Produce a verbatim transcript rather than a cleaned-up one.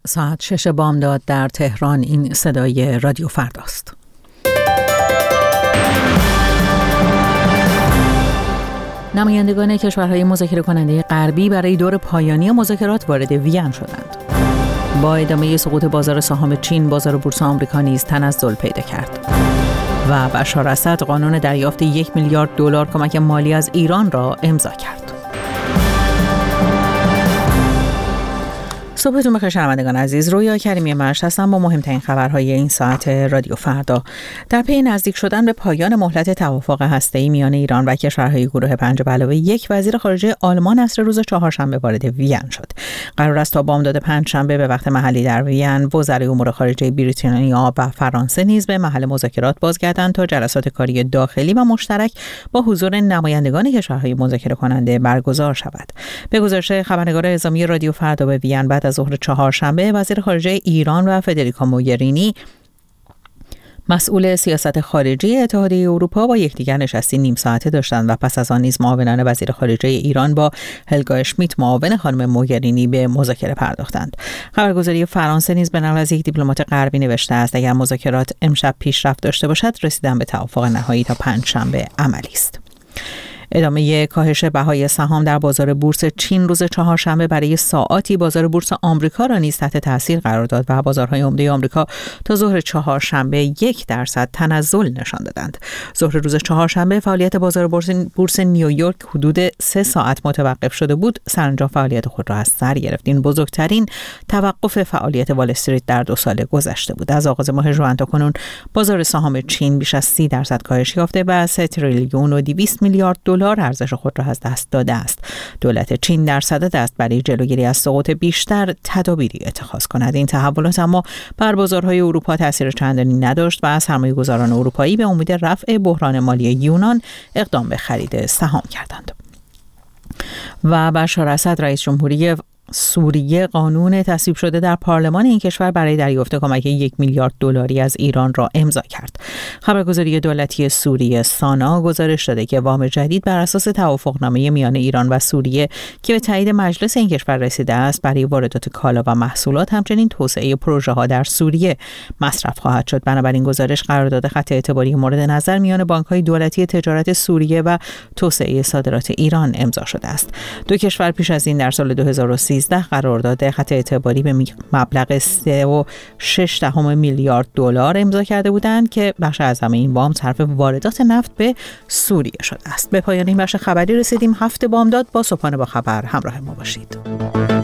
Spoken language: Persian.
ساعت شش بامداد در تهران. این صدای رادیو فرداست. نمایندگان کشورهای مذاکره کننده غربی برای دور پایانی مذاکرات وارد وین شدند. با ادامه سقوط بازار سهام چین، بازار بورس آمریکا نیز تنزل پیدا کرد و بشار اسد قانون دریافت یک میلیارد دلار کمک مالی از ایران را امضا کرد. صبحتون بخیر شنوندگان عزیز، رویا کریمی مشت هستم با مهمترین خبرهای این ساعت رادیو فردا. در پی نزدیک شدن به پایان مهلت توافق هسته‌ای میان ایران و کشورهای گروه پنج به علاوه یک، وزیر خارجه آلمان عصر روز چهارشنبه وارد وین شد. قرار است تا بامداد پنجشنبه به وقت محلی در وین وزرای امور خارجه بریتانیا و فرانسه نیز به محل مذاکرات بازگردند تا جلسات کاری داخلی و مشترک با حضور نمایندگان کشورهای مذاکره کننده برگزار شود. به گزارش خبرنگار اعزامی رادیو فردا به وین بعد از ظهر چهارشنبه، وزیر خارجه ایران و فدریکا موگرینی مسئول سیاست خارجی اتحادیه اروپا با یکدیگر نشستی نیم ساعته داشتند و پس از آن نیز معاونان وزیر خارجه ایران با هلگا اشمیت معاون خانم موگرینی به مذاکره پرداختند. خبرگزاری فرانسه نیز به نقل از یک دیپلمات غربی نوشته است اگر مذاکرات امشب پیشرفت داشته باشد، رسیدن به توافق نهایی تا پنجشنبه عملی است. ادامه کاهش بهای سهام در بازار بورس چین روز چهارشنبه برای ساعاتی بازار بورس آمریکا را نیز تحت تاثیر قرار داد و بازارهای عمده آمریکا تا ظهر چهارشنبه یک درصد تنزل نشان دادند. ظهر روز چهارشنبه فعالیت بازار بورس, بورس نیویورک حدود سه ساعت متوقف شده بود. سرانجام فعالیت خود را از سر گرفت. این بزرگترین توقف فعالیت وال استریت در دو سال گذشته بود. از آغاز ماه ژوئن تا کنون بازار سهام چین بیش از سی درصد کاهش یافته و سه تریلیون و دویست میلیارد دلار ارزش خود را از دست داده است. دولت چین در صدد است برای جلوگیری از سقوط بیشتر تدابیری اتخاذ کند. این تحولات اما بر بازارهای اروپا تاثیر چندانی نداشت و سرمایه‌گذاران اروپایی به امید رفع بحران مالی یونان اقدام به خرید سهام کردند. و بشار اسد رئیس جمهوری سوریه قانون تصویب شده در پارلمان این کشور برای دریافت کمک یک میلیارد دلاری از ایران را امضا کرد. خبرگزاری دولتی سوریه سانا گزارش داده که وام جدید بر اساس توافقنامه میان ایران و سوریه که به تایید مجلس این کشور رسیده است برای واردات کالا و محصولات همچنین توسعه پروژه ها در سوریه مصرف خواهد شد. بنابراین گزارش قرارداد خط اعتباری مورد نظر میان بانک‌های دولتی تجارت سوریه و توسعه صادرات ایران امضا شده است. دو کشور پیش از این در سال دو هزار و سیزده قرارداد خط اعتباری به مبلغ سه و شش دهم میلیارد دلار امضا کرده بودند که بخش اعظم این وام صرف واردات نفت به سوریه شده است. به پایان این بخش خبری رسیدیم. هفته بامداد با صبحانه با خبر همراه ما باشید.